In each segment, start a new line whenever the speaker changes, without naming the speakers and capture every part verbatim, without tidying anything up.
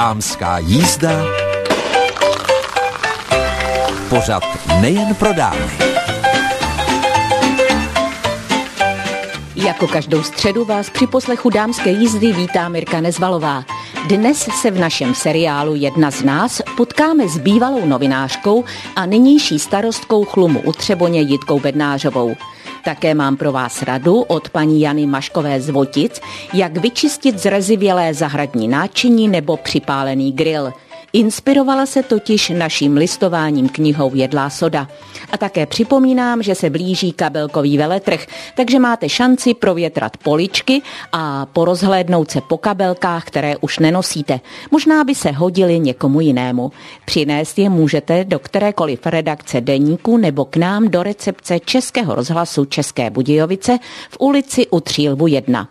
Dámská jízda. Pořad nejen pro dámy.
Jako každou středu vás při poslechu Dámské jízdy vítá Mirka Nezvalová. Dnes se v našem seriálu Jedna z nás potkáme s bývalou novinářkou a nynější starostkou Chlumu u Třeboně Jitkou Bednářovou. Také mám pro vás radu od paní Jany Maškové z Votic, jak vyčistit zrezivělé zahradní náčiní nebo připálený grill. Inspirovala se totiž naším listováním knihou Jedlá soda. A také připomínám, že se blíží kabelkový veletrh, takže máte šanci provětrat poličky a porozhlédnout se po kabelkách, které už nenosíte. Možná by se hodily někomu jinému. Přinést je můžete do kterékoliv redakce deníku nebo k nám do recepce Českého rozhlasu České Budějovice v ulici U Třílbu jedna.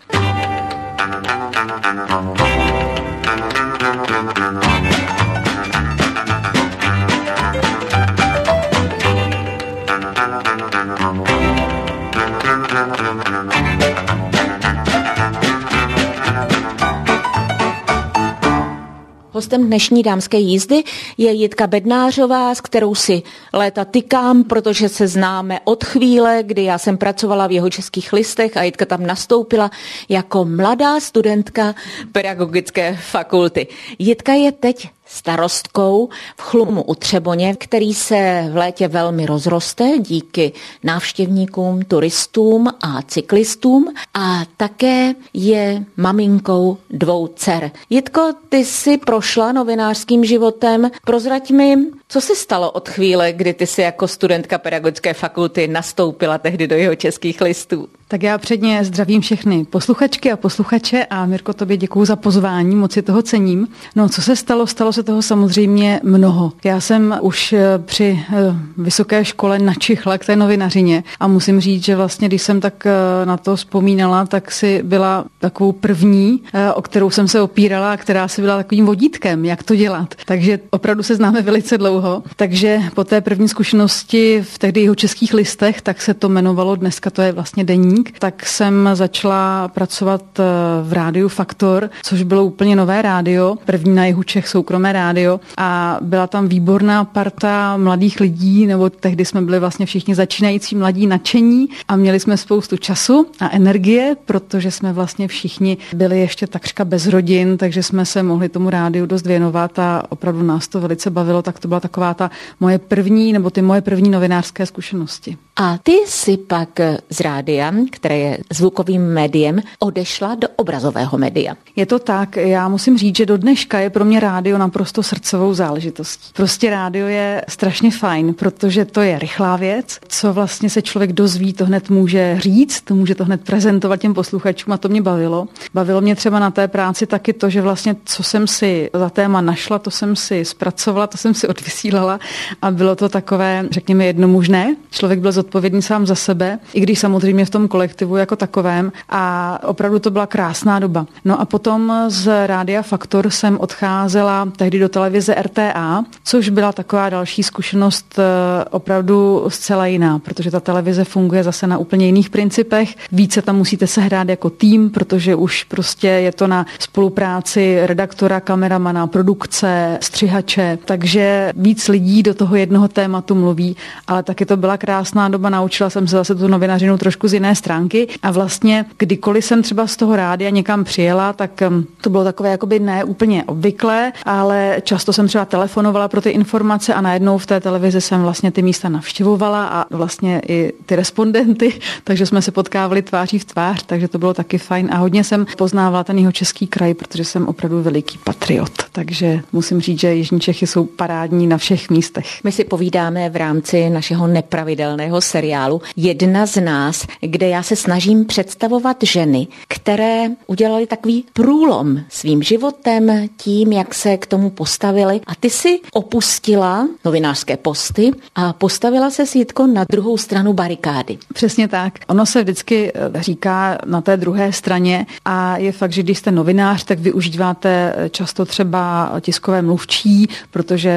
Hostem dnešní dámské jízdy je Jitka Bednářová, s kterou si léta tykám, protože se známe od chvíle, kdy já jsem pracovala v Jihočeských listech a Jitka tam nastoupila jako mladá studentka pedagogické fakulty. Jitka je teď starostkou v Chlumu u Třeboně, který se v létě velmi rozroste díky návštěvníkům, turistům a cyklistům a také je maminkou dvou dcer. Jitko, ty jsi prošla novinářským životem. Prozrať mi, co se stalo od chvíle, kdy ty jsi jako studentka pedagogické fakulty nastoupila tehdy do Jihočeských listů?
Tak já předně zdravím všechny posluchačky a posluchače a Mirko, tobě děkuju za pozvání, moc si toho cením. No, co se stalo? Stalo se toho samozřejmě mnoho. Já jsem už při vysoké škole načichla k té novinařině a musím říct, že vlastně, když jsem tak na to vzpomínala, tak si byla takovou první, o kterou jsem se opírala a která si byla takovým vodítkem, jak to dělat. Takže opravdu se známe velice dlouho. Takže po té první zkušenosti v tehdy Jihočeských listech, tak se to jmenovalo, dneska to je vlastně deník, tak jsem začala pracovat v rádiu Faktor, což bylo úplně nové rádio, první na jihu Čech soukromé rádio a byla tam výborná parta mladých lidí, nebo tehdy jsme byli vlastně všichni začínající mladí nadšení a měli jsme spoustu času a energie, protože jsme vlastně všichni byli ještě takřka bez rodin, takže jsme se mohli tomu rádiu dost věnovat a opravdu nás to velice bavilo, tak to byla taková ta moje první, nebo ty moje první novinářské zkušenosti.
A ty si pak z rádia, které je zvukovým médiem, odešla do obrazového média.
Je to tak, já musím říct, že do dneška je pro mě rádio naprosto srdcovou záležitostí. Prostě rádio je strašně fajn, protože to je rychlá věc, co vlastně se člověk dozví, to hned může říct, to může to hned prezentovat těm posluchačům a to mě bavilo. Bavilo mě třeba na té práci taky to, že vlastně co jsem si za téma našla, to jsem si zpracovala, to jsem si odvysílala a bylo to takové, řekněme, jednomužné. Člověk byl zodpovědný sám za sebe, i když samozřejmě v tom kolektivu jako takovém a opravdu to byla krásná doba. No a potom z rádia Faktor jsem odcházela tehdy do televize R T A, což byla taková další zkušenost opravdu zcela jiná, protože ta televize funguje zase na úplně jiných principech. Více tam musíte se hrát jako tým, protože už prostě je to na spolupráci redaktora, kameramana, produkce, střihače, takže víc lidí do toho jednoho tématu mluví, ale taky to byla krásná doba, naučila jsem se zase tu novinařinu trošku z jiné stránky a vlastně kdykoliv jsem třeba z toho rádia někam přijela, tak to bylo takové jakoby ne úplně obvyklé, ale často jsem třeba telefonovala pro ty informace a najednou v té televizi jsem vlastně ty místa navštěvovala a vlastně i ty respondenty, takže jsme se potkávali tváří v tvář, takže to bylo taky fajn a hodně jsem poznávala ten Jihočeský kraj, protože jsem opravdu veliký patriot, takže musím říct, že Jižní Čechy jsou parádní na všech místech.
My si povídáme v rámci našeho nepravidelného seriálu Jedna z nás, kde já se snažím představovat ženy, které udělali takový průlom svým životem, tím, jak se k tomu postavili. A ty si opustila novinářské posty a postavila se si, Jitko, na druhou stranu barikády.
Přesně tak. Ono se vždycky říká na té druhé straně a je fakt, že když jste novinář, tak využíváte často třeba tiskové mluvčí, protože se píše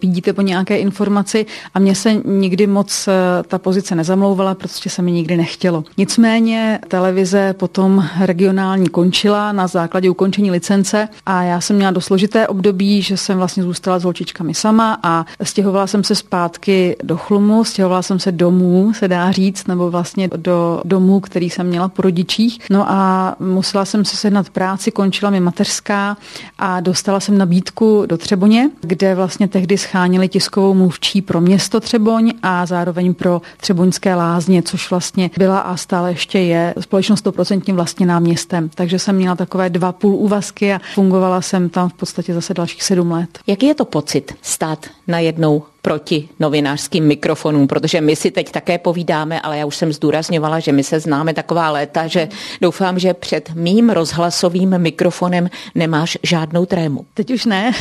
řídíte po nějaké informaci a mně se nikdy moc ta pozice nezamlouvala, protože se mi nikdy nechtělo. Nicméně televize potom regionální končila na základě ukončení licence a já jsem měla dost složité období, že jsem vlastně zůstala s holčičkami sama a stěhovala jsem se zpátky do Chlumu, stěhovala jsem se domů, se dá říct, nebo vlastně do domů, který jsem měla po rodičích. No a musela jsem si sehnat práci, končila mi mateřská a dostala jsem nabídku do Třeboně, kde vlastně tehdy schánili tiskovou mluvčí pro město Třeboň a zároveň pro Třeboňské lázně, což vlastně byla a stále ještě je společnost stoprocentně vlastněná městem. Takže jsem měla takové dva půl úvazky a fungovala jsem tam v podstatě zase dalších sedm let.
Jaký je to pocit stát najednou proti novinářským mikrofonům, protože my si teď také povídáme, ale já už jsem zdůrazňovala, že my se známe taková léta, že doufám, že před mým rozhlasovým mikrofonem nemáš žádnou trému.
Teď už ne,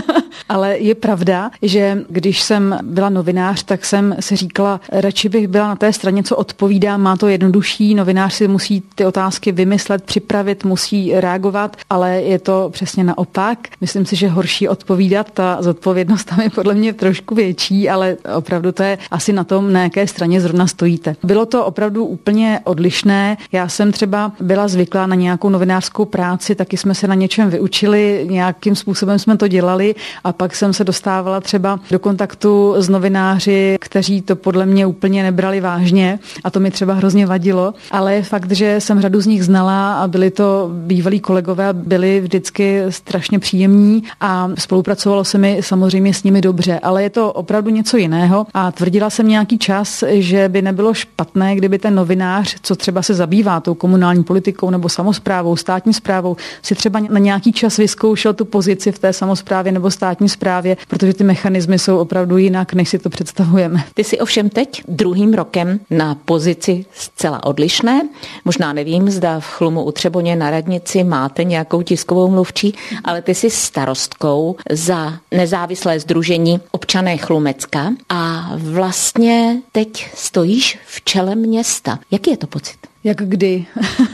ale je pravda, že když jsem byla novinář, tak jsem si říkala, radši bych byla na té straně, co odpovídá, má to jednodušší, novinář si musí ty otázky vymyslet, připravit, musí reagovat, ale je to přesně naopak. Myslím si, že horší odpovídat, ta zodpovědnost tam je podle mě trošku větší. Ale opravdu to je asi na tom, na jaké straně zrovna stojíte. Bylo to opravdu úplně odlišné. Já jsem třeba byla zvyklá na nějakou novinářskou práci, taky jsme se na něčem vyučili, nějakým způsobem jsme to dělali a pak jsem se dostávala třeba do kontaktu s novináři, kteří to podle mě úplně nebrali vážně a to mi třeba hrozně vadilo, ale je fakt, že jsem řadu z nich znala a byli to bývalí kolegové a byli vždycky strašně příjemní a spolupracovalo se mi samozřejmě s nimi dobře, ale je to opravdu něco jiného a tvrdila jsem nějaký čas, že by nebylo špatné, kdyby ten novinář, co třeba se zabývá tou komunální politikou nebo samosprávou, státní správou, si třeba na nějaký čas vyzkoušel tu pozici v té samosprávě nebo státní správě, protože ty mechanismy jsou opravdu jinak, než si to představujeme.
Ty jsi ovšem teď druhým rokem na pozici zcela odlišné. Možná nevím, zda v Chlumu u Třeboně na radnici máte nějakou tiskovou mluvčí, ale ty jsi starostkou za nezávislé sdružení Občané Chlumecka a vlastně teď stojíš v čele města. Jaký je to pocit?
Jak kdy?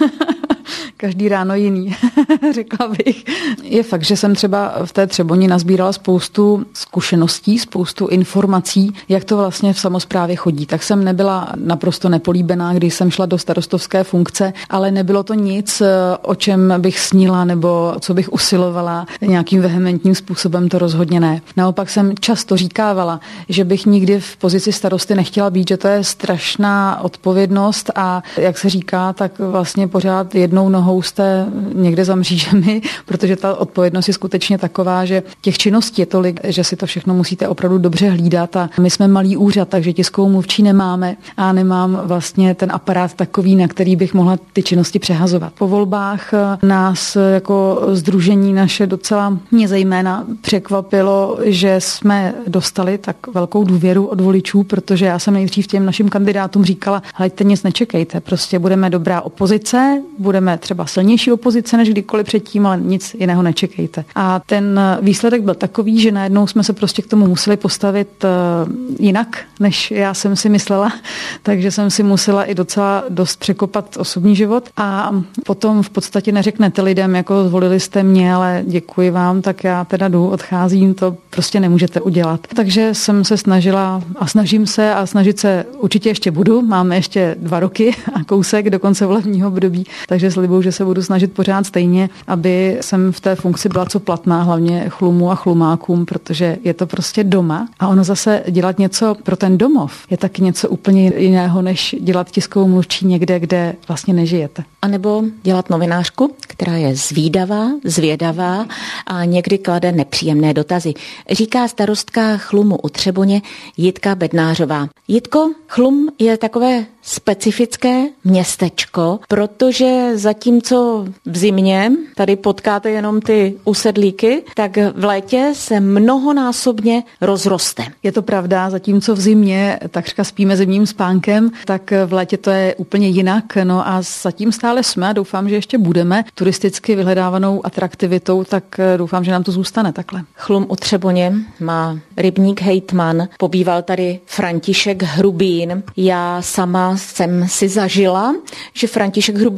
Každý ráno jiný, řekla bych. Je fakt, že jsem třeba v té Třeboni nazbírala spoustu zkušeností, spoustu informací, jak to vlastně v samosprávě chodí. Tak jsem nebyla naprosto nepolíbená, když jsem šla do starostovské funkce, ale nebylo to nic, o čem bych snila nebo co bych usilovala nějakým vehementním způsobem, to rozhodně ne. Naopak jsem často říkávala, že bych nikdy v pozici starosty nechtěla být, že to je strašná odpovědnost a jak se říká, tak vlastně pořád jednou nohou jste někde za mřížemi, protože ta odpovědnost je skutečně taková, že těch činností je tolik, že si to všechno musíte opravdu dobře hlídat a my jsme malý úřad, takže tiskovou mluvčí nemáme a nemám vlastně ten aparát takový, na který bych mohla ty činnosti přehazovat. Po volbách nás jako sdružení naše docela mě zejména překvapilo, že jsme dostali tak velkou důvěru od voličů, protože já jsem nejdřív těm našim kandidátům říkala, hleďte, nic nečekejte, prostě budeme dobrá opozice, budeme třeba silnější opozice než kdykoliv předtím, ale nic jiného nečekejte. A ten výsledek byl takový, že najednou jsme se prostě k tomu museli postavit jinak, než já jsem si myslela, takže jsem si musela i docela dost překopat osobní život a potom v podstatě neřeknete lidem, jako zvolili jste mě, ale děkuji vám, tak já teda jdu, odcházím, to prostě nemůžete udělat. Takže jsem se snažila a snažím se a snažit se určitě ještě budu, máme ještě dva roky a kousek do konce volebního období, takže slibuju, že se budu snažit pořád stejně, aby jsem v té funkci byla co platná, hlavně Chlumu a Chlumákům, protože je to prostě doma a ono zase dělat něco pro ten domov je taky něco úplně jiného, než dělat tiskovou mluvčí někde, kde vlastně nežijete.
A nebo dělat novinářku, která je zvídavá, zvědavá a někdy klade nepříjemné dotazy. Říká starostka Chlumu u Třeboně Jitka Bednářová. Jitko, Chlum je takové specifické městečko, protože zatímco v zimě tady potkáte jenom ty usedlíky, tak v létě se mnohonásobně rozroste.
Je to pravda, zatímco v zimě takřka spíme zimním spánkem, tak v létě to je úplně jinak. No a zatím stále jsme a doufám, že ještě budeme turisticky vyhledávanou atraktivitou, tak doufám, že nám to zůstane takhle.
Chlum u Třeboně má rybník hejtman, pobýval tady František Hrubín. Já sama jsem si zažila, že František Hrubín mě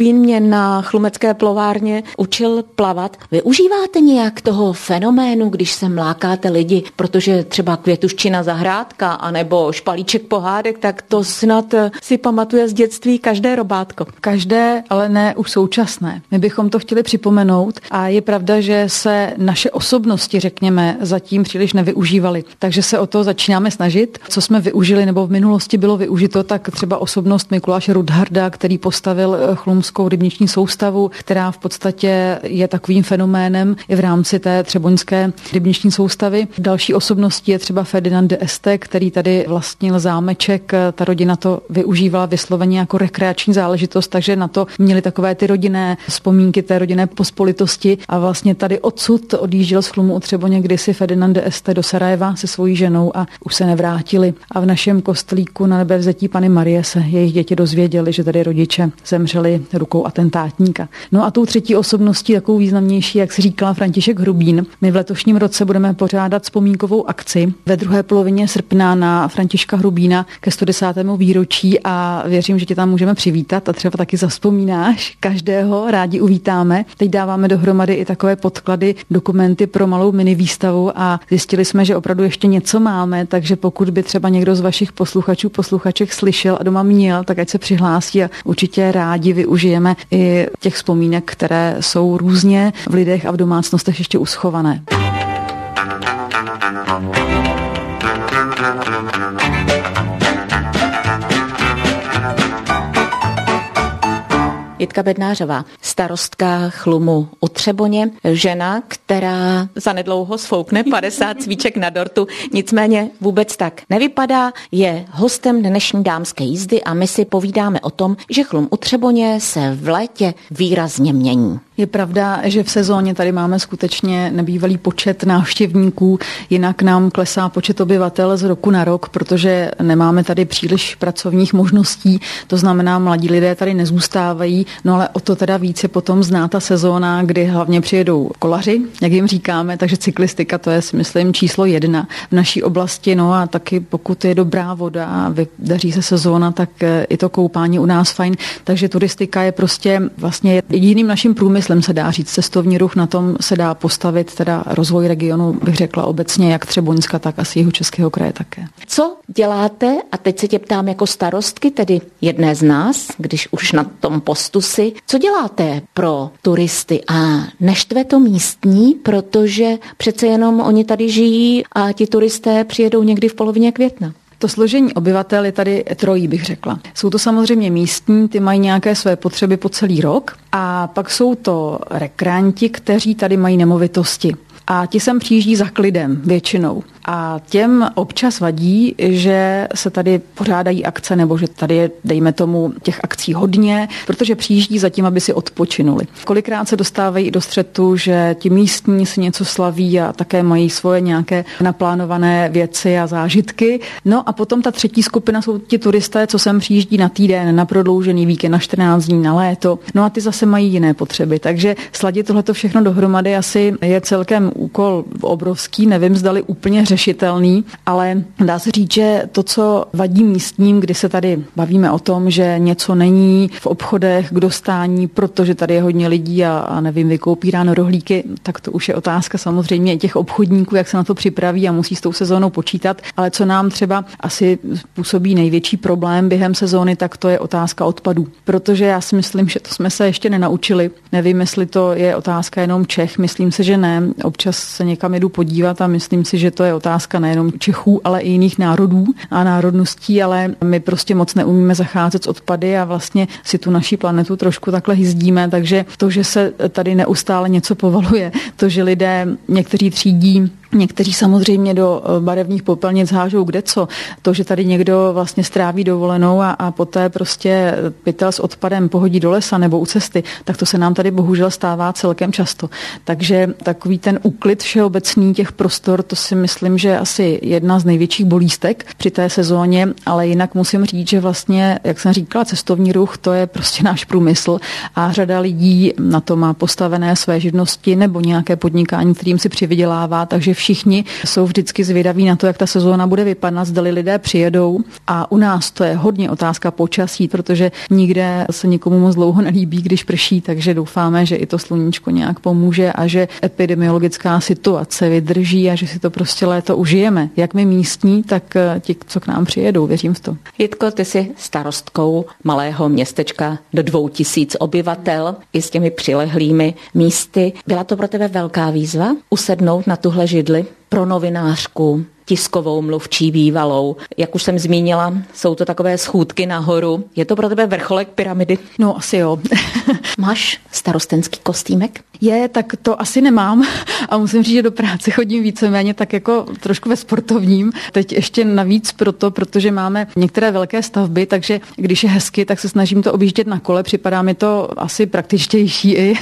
na chlumecké plovárně učil plavat. Využíváte nějak toho fenoménu, když se mlákáte lidi, protože třeba květuščina zahrádka anebo špalíček pohádek, tak to snad si pamatuje z dětství každé robátko.
Každé, ale ne už současné. My bychom to chtěli připomenout a je pravda, že se naše osobnosti, řekněme, zatím příliš nevyužívaly. Takže se o to začínáme snažit. Co jsme využili nebo v minulosti bylo využito, tak třeba osobnost Mikuláše Rudharda, který postavil chlumskou rybniční soustavu, která v podstatě je takovým fenoménem i v rámci té třeboňské rybniční soustavy. Další osobností je třeba Ferdinand de Este, který tady vlastnil zámeček. Ta rodina to využívala vysloveně jako rekreační záležitost, takže na to měli takové ty rodinné vzpomínky té rodinné pospolitosti a vlastně tady odsud odjížděl z Chlumu u Třeboně kdysi Ferdinand de Este do Sarajeva se svojí ženou a už se nevrátili. A v našem kostelíku na nebevzetí Panny Marie se jejich děti dozvěděli, že tady rodiče zemřeli rukou atentátníka. No a tou třetí osobností, takovou významnější, jak si říkala František Hrubín. My v letošním roce budeme pořádat vzpomínkovou akci ve druhé polovině srpna na Františka Hrubína ke sto desátému výročí a věřím, že tě tam můžeme přivítat a třeba taky zavzpomínáš. Každého rádi uvítáme. Teď dáváme dohromady i takové podklady, dokumenty pro malou mini výstavu a zjistili jsme, že opravdu ještě něco máme, takže pokud by třeba někdo z vašich posluchačů, posluchaček slyšel a doma měl, tak ať se přihlásí a určitě rádi využijeme i těch vzpomínek, které jsou různě v lidech a v domácnostech ještě uschované.
Jitka Bednářová, starostka Chlumu u Třeboně, žena, která zanedlouho sfoukne padesát svíček na dortu, nicméně vůbec tak nevypadá, je hostem dnešní dámské jízdy a my si povídáme o tom, že Chlum u Třeboně se v létě výrazně mění.
Je pravda, že v sezóně tady máme skutečně nebývalý počet návštěvníků, jinak nám klesá počet obyvatel z roku na rok, protože nemáme tady příliš pracovních možností, to znamená, mladí lidé tady nezůstávají, no ale o to teda více potom zná ta sezóna, kdy hlavně přijedou kolaři, jak jim říkáme, takže cyklistika to je, si myslím, číslo jedna v naší oblasti, no a taky pokud je dobrá voda a vydaří se sezóna, tak i to koupání u nás fajn, takže turistika je prostě vlastně jediným naším průmyslem, se dá říct, cestovní ruch, na tom se dá postavit teda rozvoj regionu, bych řekla obecně, jak Třeboňska, tak asi Jihočeského kraje také.
Co děláte, a teď se tě ptám jako starostky, tedy jedné z nás, když už na tom postu si, co děláte pro turisty a neštve to místní, protože přece jenom oni tady žijí a ti turisté přijedou někdy v polovině května?
To složení obyvatel je tady trojí, bych řekla. Jsou to samozřejmě místní, ty mají nějaké své potřeby po celý rok a pak jsou to rekreanti, kteří tady mají nemovitosti. A ti sem přijíždí za klidem většinou. A těm občas vadí, že se tady pořádají akce, nebo že tady je, dejme tomu, těch akcí hodně, protože přijíždí zatím, aby si odpočinuli. Kolikrát se dostávají do střetu, že ti místní si něco slaví a také mají svoje nějaké naplánované věci a zážitky. No a potom ta třetí skupina jsou ti turisté, co sem přijíždí na týden, na prodloužený víkend, na čtrnáct dní, na léto. No a ty zase mají jiné potřeby. Takže sladit tohleto všechno dohromady asi je celkem úkol obrovský, nevím, zdali úplně řešitelný, ale dá se říct, že to, co vadí místním, kdy se tady bavíme o tom, že něco není v obchodech k dostání, protože tady je hodně lidí a, a nevím, vykoupí ráno rohlíky, tak to už je otázka samozřejmě i těch obchodníků, jak se na to připraví a musí s tou sezónou počítat, ale co nám třeba asi působí největší problém během sezóny, tak to je otázka odpadů, protože já si myslím, že to jsme se ještě nenaučili. Nevím, jestli to je otázka jenom Čech, myslím si, že ne. Občas se někam jedu podívat a myslím si, že to je otázka nejenom Čechů, ale i jiných národů a národností, ale my prostě moc neumíme zacházet s odpady a vlastně si tu naší planetu trošku takhle hyzdíme, takže to, že se tady neustále něco povaluje, to, že lidé někteří třídí, někteří samozřejmě do barevných popelnic hážou kdeco. To, že tady někdo vlastně stráví dovolenou a, a poté prostě pytel s odpadem pohodí do lesa nebo u cesty, tak to se nám tady bohužel stává celkem často. Takže takový ten úklid všeobecný těch prostor, to si myslím, že je asi jedna z největších bolístek při té sezóně, ale jinak musím říct, že vlastně, jak jsem říkala, cestovní ruch, to je prostě náš průmysl a řada lidí na to má postavené své živnosti nebo nějaké podnikání, kterým si přivydělává, takže všichni jsou vždycky zvědaví na to, jak ta sezóna bude vypadat, zdali lidé přijedou. A u nás to je hodně otázka počasí, protože nikde se nikomu moc dlouho nelíbí, když prší, takže doufáme, že i to sluníčko nějak pomůže a že epidemiologická situace vydrží a že si to prostě léto užijeme. Jak my místní, tak ti, co k nám přijedou, věřím v to.
Jitko, ty jsi starostkou malého městečka do dvou tisíc obyvatel i s těmi přilehlými místy. Byla to pro tebe velká výzva usednout na tuhle židli pro novinářku, tiskovou mluvčí bývalou? Jak už jsem zmínila, jsou to takové schůdky nahoru. Je to pro tebe vrcholek pyramidy?
No asi jo.
Máš starostenský kostýmek?
Je, tak to asi nemám a musím říct, že do práce chodím víceméně tak jako trošku ve sportovním. Teď ještě navíc proto, protože máme některé velké stavby, takže když je hezky, tak se snažím to objíždět na kole, připadá mi to asi praktičtější i.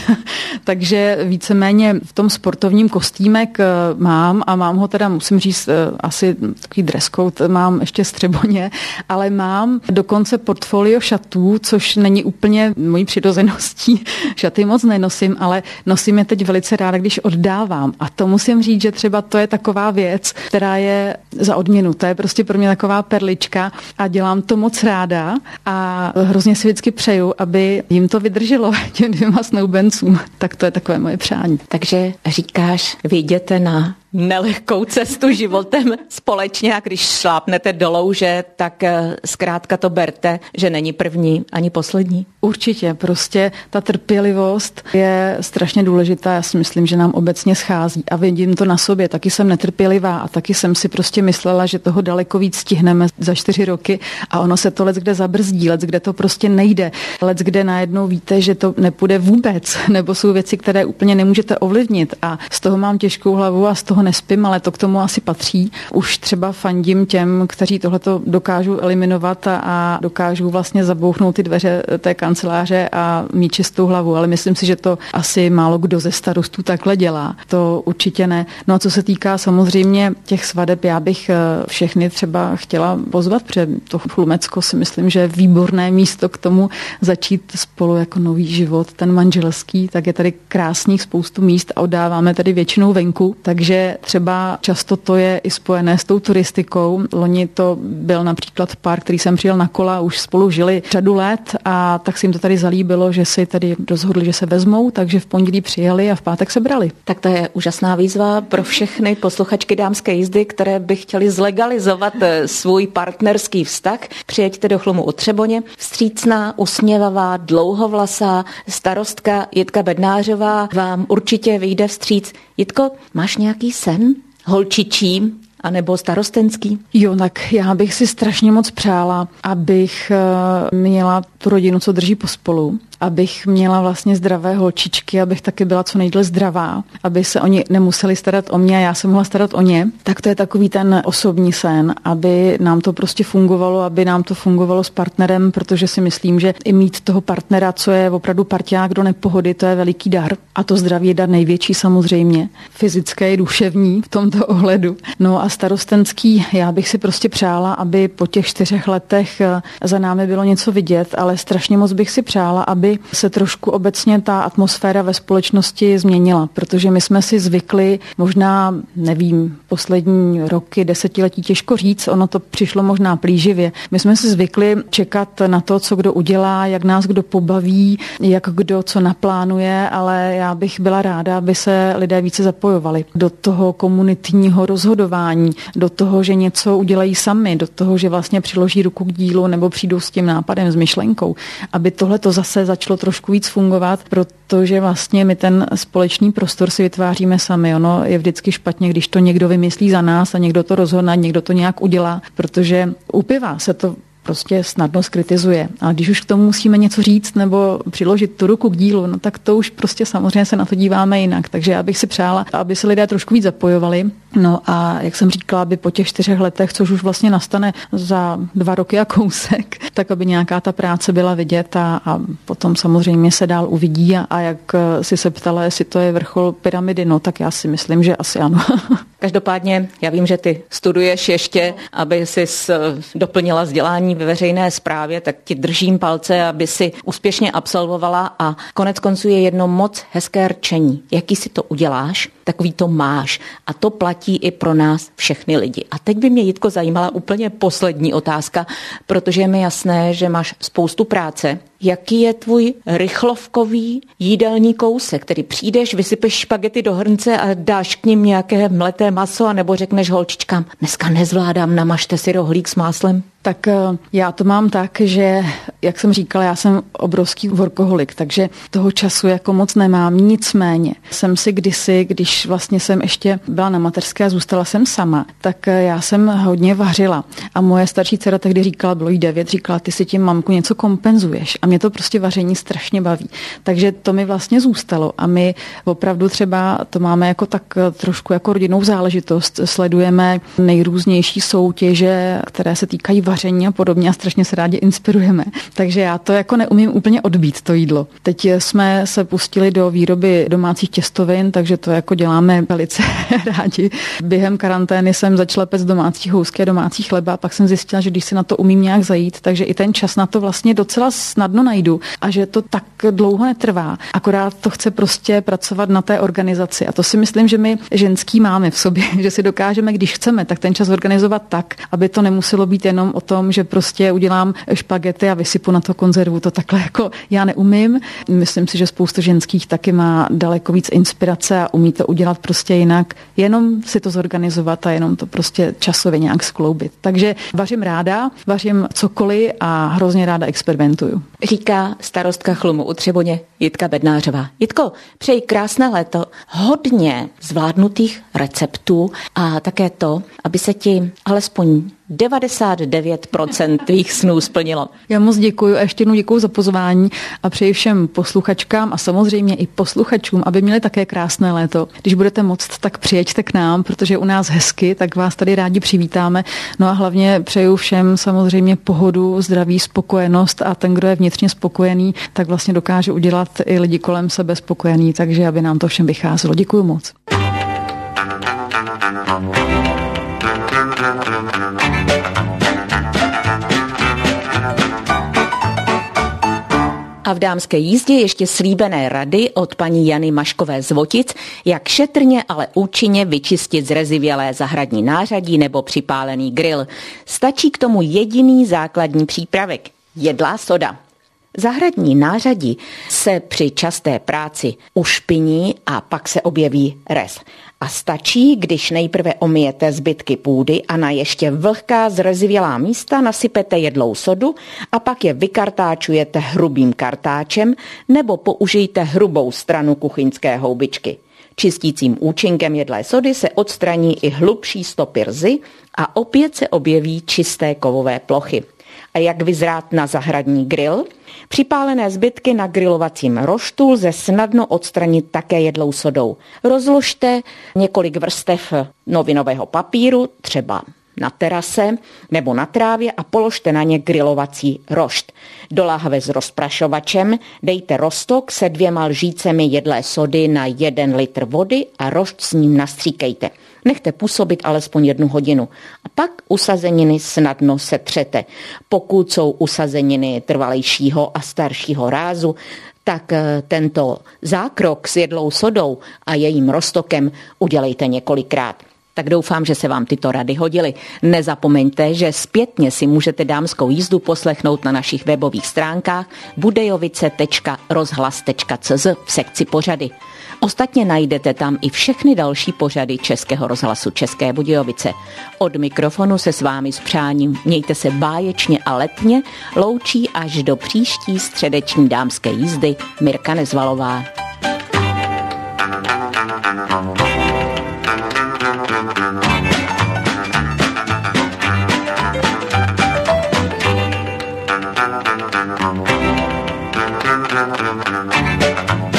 Takže víceméně v tom sportovním kostýmek mám a mám ho teda, musím říct, asi takový dress code mám ještě střeboně, ale mám dokonce portfolio šatů, což není úplně mojí přirozeností. Šaty moc nenosím, ale nosím je teď velice ráda, když oddávám. A to musím říct, že třeba to je taková věc, která je za odměnu. To je prostě pro mě taková perlička a dělám to moc ráda a hrozně si vždycky přeju, aby jim to vydrželo těm dvěma snoubencům. Tak to je takové moje přání.
Takže říkáš, vyjděte na nelehkou cestu životem společně a když šlápnete do louže, tak zkrátka to berte, že není první ani poslední.
Určitě, prostě ta trpělivost je strašně důležitá. Já si myslím, že nám obecně schází a vidím to na sobě. Taky jsem netrpělivá a taky jsem si prostě myslela, že toho daleko víc stihneme za čtyři roky a ono se to leckde zabrzdí, leckde to prostě nejde. Leckde najednou víte, že to nepůjde vůbec, nebo jsou věci, které úplně nemůžete ovlivnit a z toho mám těžkou hlavu a z toho nespím, ale to k tomu asi patří. Už třeba fandím těm, kteří tohleto dokážou eliminovat a, a dokážou vlastně zabouchnout ty dveře té kanceláře a mít čistou hlavu, ale myslím si, že to asi málo kdo ze starostů takhle dělá. To určitě ne. No a co se týká samozřejmě těch svadeb, já bych všechny třeba chtěla pozvat, protože to Chlumecko si myslím, že je výborné místo k tomu začít spolu jako nový život, ten manželský, tak je tady krásných spoustu míst a oddáváme tady většinou venku, takže třeba často to je i spojené s tou turistikou. Loni to byl například pár, který jsem přijel na kola, už spolu žili řadu let a tak se jim to tady zalíbilo, že si tady rozhodli, že se vezmou, takže v pondělí přijeli a v pátek se brali.
Tak to je úžasná výzva pro všechny posluchačky dámské jízdy, které by chtěli zlegalizovat svůj partnerský vztah. Přijeďte do Chlumu u Třeboně. Vstřícná, usměvavá, dlouhovlasá starostka Jitka Bednářová vám určitě vyjde vstříc. Jitko, máš nějaký sen? Holčičí? A nebo starostenský?
Jo, tak já bych si strašně moc přála, abych měla tu rodinu, co drží pospolu, abych měla vlastně zdravé holčičky, abych taky byla co nejdéle zdravá, aby se oni nemuseli starat o mě a já se mohla starat o ně. Tak to je takový ten osobní sen, aby nám to prostě fungovalo, aby nám to fungovalo s partnerem, protože si myslím, že i mít toho partnera, co je opravdu parťák do nepohody, to je veliký dar. A to zdraví je dar největší samozřejmě, fyzické i duševní v tomto ohledu. No a starostenský, já bych si prostě přála, aby po těch čtyřech letech za námi bylo něco vidět, ale strašně moc bych si přála, aby se trošku obecně ta atmosféra ve společnosti změnila, protože my jsme si zvykli, možná, nevím, poslední roky, desetiletí, těžko říct, ono to přišlo možná plíživě. My jsme si zvykli čekat na to, co kdo udělá, jak nás kdo pobaví, jak kdo co naplánuje, ale já bych byla ráda, aby se lidé více zapojovali do toho komunitního rozhodování, do toho, že něco udělají sami, do toho, že vlastně přiloží ruku k dílu nebo přijdou s tím nápadem, s myšlenkou, aby tohle to zase začalo trošku víc fungovat, protože vlastně my ten společný prostor si vytváříme sami. Ono je vždycky špatně, když to někdo vymyslí za nás a někdo to rozhodne, někdo to nějak udělá, protože u piva se to prostě snadno skritizuje. A když už k tomu musíme něco říct nebo přiložit tu ruku k dílu, no tak to už prostě samozřejmě se na to díváme jinak. Takže já bych si přála, aby se lidé trošku víc zapojovali. No a jak jsem říkala, aby po těch čtyřech letech, což už vlastně nastane za dva roky a kousek, tak aby nějaká ta práce byla vidět a, a potom samozřejmě se dál uvidí a, a jak si se ptala, jestli to je vrchol pyramidy, no tak já si myslím, že asi ano.
Každopádně já vím, že ty studuješ ještě, aby jsi doplnila vzdělání ve veřejné správě, tak ti držím palce, aby si úspěšně absolvovala a konec konců je jedno moc hezké rčení. Jaký si to uděláš, takový to máš. A to platí i pro nás všechny lidi. A teď by mě, Jitko, zajímala úplně poslední otázka, protože je mi jasné, že máš spoustu práce. Jaký je tvůj rychlovkový jídelní kousek, který přijdeš, vysypeš špagety do hrnce a dáš k nim nějaké mleté maso, anebo řekneš holčičkám, dneska nezvládám, namažte si rohlík s máslem?
Tak já to mám tak, že, jak jsem říkala, já jsem obrovský workoholik, takže toho času jako moc nemám, nicméně jsem si kdysi, když vlastně jsem ještě byla na mateřské a zůstala jsem sama, tak já jsem hodně vařila a moje starší dcera tehdy říkala, bylo jí devět, říkala, ty si tím, mamku, něco kompenzuješ a mě to prostě vaření strašně baví. Takže to mi vlastně zůstalo a my opravdu třeba to máme jako tak trošku jako rodinnou záležitost, sledujeme nejrůznější soutěže, které se týkají vaření a podobně a strašně se rádi inspirujeme. Takže já to jako neumím úplně odbít, to jídlo. Teď jsme se pustili do výroby domácích těstovin, takže to jako děláme velice rádi. Během karantény jsem začala pec domácí housky a domácí chleba a pak jsem zjistila, že když si na to umím nějak zajít, takže i ten čas na to vlastně docela snadno najdu a že to tak dlouho netrvá. Akorát to chce prostě pracovat na té organizaci a to si myslím, že my ženský máme v sobě, že si dokážeme, když chceme, tak ten čas organizovat tak, aby to nemuselo být jenom o tom, že prostě udělám špagety a vysypu na to konzervu. To takhle jako já neumím. Myslím si, že spousta ženských taky má daleko víc inspirace a umí to udělat prostě jinak. Jenom si to zorganizovat a jenom to prostě časově nějak skloubit. Takže vařím ráda, vařím cokoliv a hrozně ráda experimentuju.
Říká starostka Chlumu u Třeboně Jitka Bednářová. Jitko, přeji krásné léto, hodně zvládnutých receptů a také to, aby se ti alespoň devadesát devět procent tvých snů splnilo.
Já moc děkuji a ještě jednou děkuji za pozvání a přeji všem posluchačkám a samozřejmě i posluchačům, aby měli také krásné léto. Když budete moct, tak přijeďte k nám, protože je u nás hezky, tak vás tady rádi přivítáme. No a hlavně přeju všem samozřejmě pohodu, zdraví, spokojenost a ten, kdo je vnitřně spokojený, tak vlastně dokáže udělat i lidi kolem sebe spokojený, takže aby nám to všem vycházelo. Děkuji moc.
A v dámské jízdě ještě slíbené rady od paní Jany Maškové z Votic, jak šetrně, ale účinně vyčistit zrezivělé zahradní nářadí nebo připálený grill. Stačí k tomu jediný základní přípravek – jedlá soda. Zahradní nářadí se při časté práci ušpiní a pak se objeví rez. A stačí, když nejprve omijete zbytky půdy a na ještě vlhká zrezivělá místa nasypete jedlou sodu a pak je vykartáčujete hrubým kartáčem nebo použijte hrubou stranu kuchyňské houbičky. Čistícím účinkem jedlé sody se odstraní i hlubší stopy rzy a opět se objeví čisté kovové plochy. A jak vyzrát na zahradní grill? Připálené zbytky na grilovacím roštu lze snadno odstranit také jedlou sodou. Rozložte několik vrstev novinového papíru, třeba na terase nebo na trávě a položte na ně grilovací rošt. Do lahve s rozprašovačem dejte roztok se dvěma lžícemi jedlé sody na jeden litr vody a rošt s ním nastříkejte. Nechte působit alespoň jednu hodinu a pak usazeniny snadno setřete. Pokud jsou usazeniny trvalejšího a staršího rázu, tak tento zákrok s jedlou sodou a jejím roztokem udělejte několikrát. Tak doufám, že se vám tyto rady hodily. Nezapomeňte, že zpětně si můžete dámskou jízdu poslechnout na našich webových stránkách budejovice tečka rozhlas tečka cz v sekci pořady. Ostatně najdete tam i všechny další pořady Českého rozhlasu České Budějovice. Od mikrofonu se s vámi s přáním mějte se báječně a letně loučí až do příští středeční dámské jízdy Mirka Nezvalová.
Thank you.